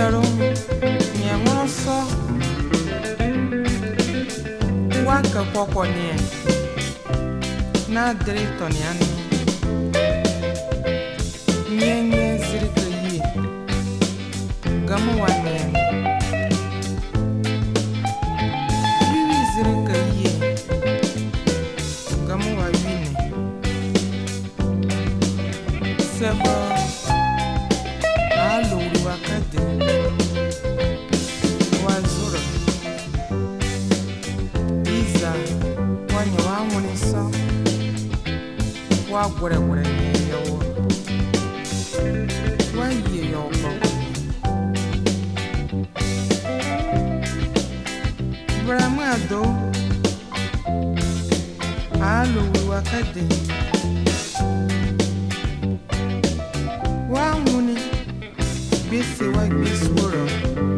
Yaro Nyamoso Waka Poponie Na Dritoniani Nyenye Zirikayi Gamuane Yui Zirikayi Gamuawine Sebo Alo Wakade Wazura Iza Wanya Wangunisa Wagware Yawo Why ye your Bramado Alo Wakade Wanguni Bisi wa Bisworo